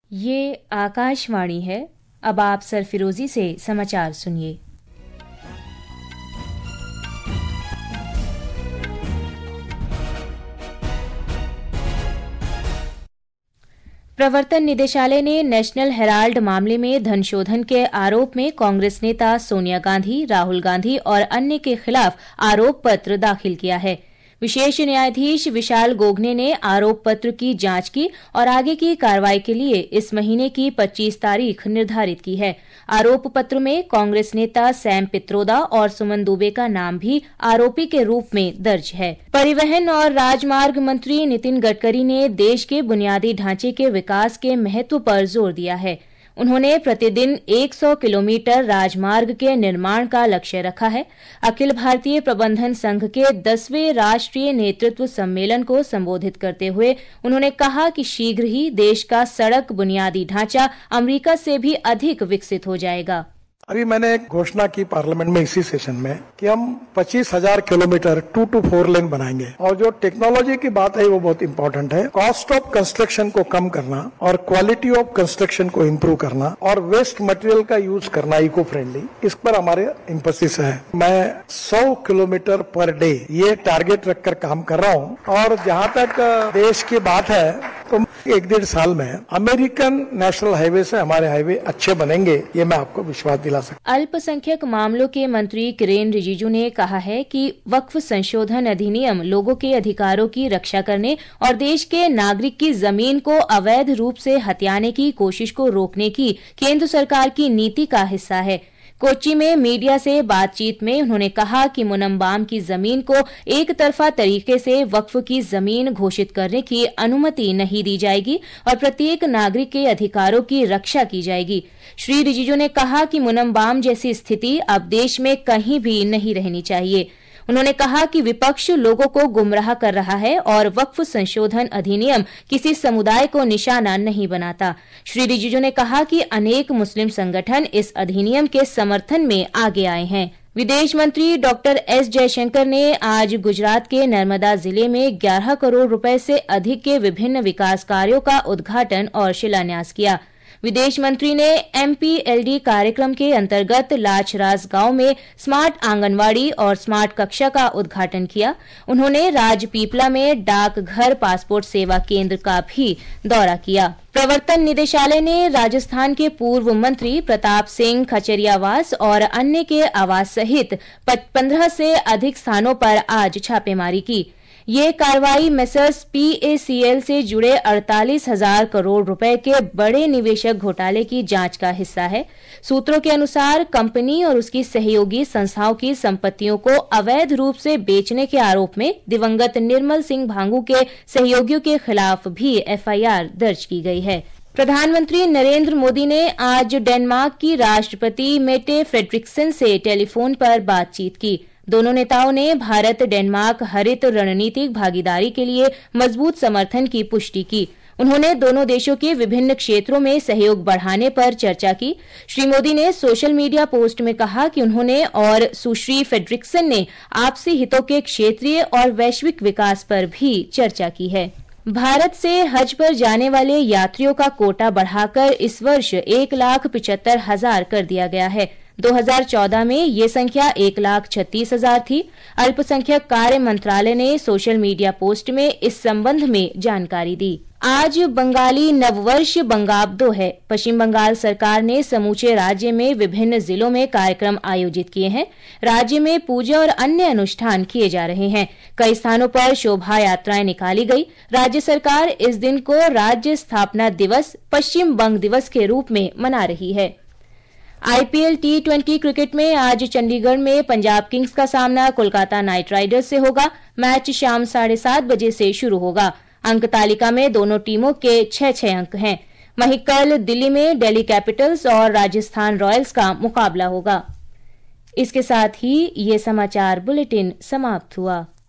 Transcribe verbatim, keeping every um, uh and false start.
ये आकाशवाणी है। अब आप सरफिरोजी से समाचार सुनिए। प्रवर्तन निदेशालय ने नेशनल हेराल्ड मामले में धन शोधन के आरोप में कांग्रेस नेता सोनिया गांधी, राहुल गांधी और अन्य के खिलाफ आरोप पत्र दाखिल किया है। विशेष न्यायाधीश विशाल गोगने ने आरोप पत्र की जांच की और आगे की कार्रवाई के लिए इस महीने की पच्चीस तारीख निर्धारित की है। आरोप पत्र में कांग्रेस नेता सैम पित्रोदा और सुमन दुबे का नाम भी आरोपी के रूप में दर्ज है। परिवहन और राजमार्ग मंत्री नितिन गडकरी ने देश के बुनियादी ढांचे के विकास के महत्व पर जोर दिया है। उन्होंने प्रतिदिन सौ किलोमीटर राजमार्ग के निर्माण का लक्ष्य रखा है। अखिल भारतीय प्रबंधन संघ के दसवें राष्ट्रीय नेतृत्व सम्मेलन को संबोधित करते हुए उन्होंने कहा कि शीघ्र ही देश का सड़क बुनियादी ढांचा अमेरिका से भी अधिक विकसित हो जाएगा। अभी मैंने एक घोषणा की पार्लियामेंट में इसी सेशन में कि हम पच्चीस हजार kilometre two to four lane बनाएंगे। और जो टेक्नोलॉजी की बात है वो बहुत इंपॉर्टेंट है। कॉस्ट ऑफ कंस्ट्रक्शन को कम करना और क्वालिटी ऑफ कंस्ट्रक्शन को इम्प्रूव करना और वेस्ट मटेरियल का यूज करना इको फ्रेंडली, इस पर हमारे एम्फेसिस है। मैं सौ किलोमीटर पर डे ये टारगेट रखकर काम कर रहा हूँ। और जहाँ तक देश की बात है तो एक डेढ़ साल में अमेरिकन नेशनल हाईवे से हमारे हाईवे अच्छे बनेंगे, ये मैं आपको विश्वास दिला सकता। अल्पसंख्यक मामलों के मंत्री किरेन रिजिजू ने कहा है कि वक्फ संशोधन अधिनियम लोगों के अधिकारों की रक्षा करने और देश के नागरिक की जमीन को अवैध रूप से हथियाने की कोशिश को रोकने की केंद्र सरकार की नीति का हिस्सा है। कोच्चि में मीडिया से बातचीत में उन्होंने कहा कि मुनम्बाम की जमीन को एक तरफा तरीके से वक्फ की जमीन घोषित करने की अनुमति नहीं दी जाएगी और प्रत्येक नागरिक के अधिकारों की रक्षा की जाएगी। श्री रिजिजू ने कहा कि मुनम्बाम जैसी स्थिति अब देश में कहीं भी नहीं रहनी चाहिए। उन्होंने कहा कि विपक्ष लोगों को गुमराह कर रहा है और वक्फ संशोधन अधिनियम किसी समुदाय को निशाना नहीं बनाता। श्री रिजिजू ने कहा कि अनेक मुस्लिम संगठन इस अधिनियम के समर्थन में आगे आए हैं। विदेश मंत्री डॉक्टर एस जयशंकर ने आज गुजरात के नर्मदा जिले में ग्यारह करोड़ रुपए से अधिक के विभिन्न विकास कार्यों का उद्घाटन और शिलान्यास किया। विदेश मंत्री ने एमपीएलडी कार्यक्रम के अंतर्गत लाचराज गांव में स्मार्ट आंगनवाड़ी और स्मार्ट कक्षा का उद्घाटन किया। उन्होंने राजपीपला में डाकघर पासपोर्ट सेवा केंद्र का भी दौरा किया। प्रवर्तन निदेशालय ने राजस्थान के पूर्व मंत्री प्रताप सिंह खचरियावास और अन्य के आवास सहित पंद्रह से अधिक स्थानों पर आज छापेमारी की। ये कार्रवाई मेसर्स पीएसीएल से जुड़े अड़तालीस हजार करोड़ रुपए के बड़े निवेशक घोटाले की जांच का हिस्सा है। सूत्रों के अनुसार कंपनी और उसकी सहयोगी संस्थाओं की संपत्तियों को अवैध रूप से बेचने के आरोप में दिवंगत निर्मल सिंह भांगू के सहयोगियों के खिलाफ भी एफआईआर दर्ज की गई है। प्रधानमंत्री नरेंद्र मोदी ने आज डेनमार्क की राष्ट्रपति मेटे फ्रेडरिक्सन से टेलीफोन पर बातचीत की। दोनों नेताओं ने भारत डेनमार्क हरित रणनीतिक भागीदारी के लिए मजबूत समर्थन की पुष्टि की। उन्होंने दोनों देशों के विभिन्न क्षेत्रों में सहयोग बढ़ाने पर चर्चा की। श्री मोदी ने सोशल मीडिया पोस्ट में कहा कि उन्होंने और सुश्री फ्रेडरिक्सन ने आपसी हितों के क्षेत्रीय और वैश्विक विकास पर भी चर्चा की है। भारत से हज पर जाने वाले यात्रियों का कोटा बढ़ाकर इस वर्ष एक लाख पिचहत्तर हजार कर दिया गया है। दो हज़ार चौदह में ये संख्या एक लाख छत्तीस हजार थी। अल्पसंख्यक कार्य मंत्रालय ने सोशल मीडिया पोस्ट में इस संबंध में जानकारी दी। आज बंगाली नववर्ष बंगाब्दो है। पश्चिम बंगाल सरकार ने समूचे राज्य में विभिन्न जिलों में कार्यक्रम आयोजित किए हैं। राज्य में पूजा और अन्य अनुष्ठान किए जा रहे हैं। कई स्थानों पर शोभा यात्राएं निकाली गई। राज्य सरकार इस दिन को राज्य स्थापना दिवस पश्चिम बंग दिवस के रूप में मना रही है। आईपीएल टी ट्वेंटी क्रिकेट में आज चंडीगढ़ में पंजाब किंग्स का सामना कोलकाता नाइट राइडर्स से होगा। मैच शाम साढ़े सात बजे से शुरू होगा। अंक तालिका में दोनों टीमों के छह छह अंक हैं। वहीं कल दिल्ली में दिल्ली कैपिटल्स और राजस्थान रॉयल्स का मुकाबला होगा। इसके साथ ही ये समाचार बुलेटिन समाप्त हुआ।